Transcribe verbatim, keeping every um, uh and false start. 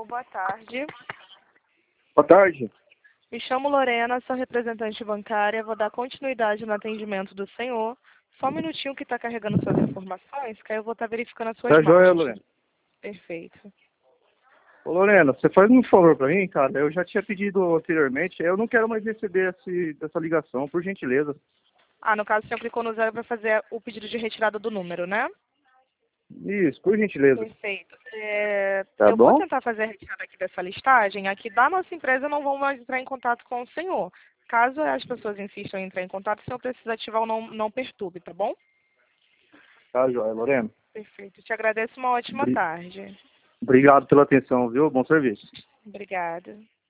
Alô, boa tarde. Boa tarde. Me chamo Lorena, sou representante bancária. Vou dar continuidade no atendimento do senhor. Só um minutinho que está carregando suas informações, que aí eu vou estar verificando as suas Tá marcas. joia, Lorena. Perfeito. Ô, Lorena, você faz um favor pra mim, cara? Eu já tinha pedido anteriormente, eu não quero mais receber esse, essa ligação, por gentileza. Ah, no caso, o senhor clicou no zero para fazer o pedido de retirada do número, né? Isso, por gentileza. Perfeito. É, Tá eu vou bom? tentar fazer a retirada aqui dessa listagem. Aqui da nossa empresa não vão mais entrar em contato com o senhor. Caso as pessoas insistam em entrar em contato, o senhor precisa ativar o não, não perturbe, tá bom? Tá joia, Lorena. Perfeito. Te agradeço. Uma ótima Bri- tarde. Obrigado pela atenção, viu? Bom serviço. Obrigada.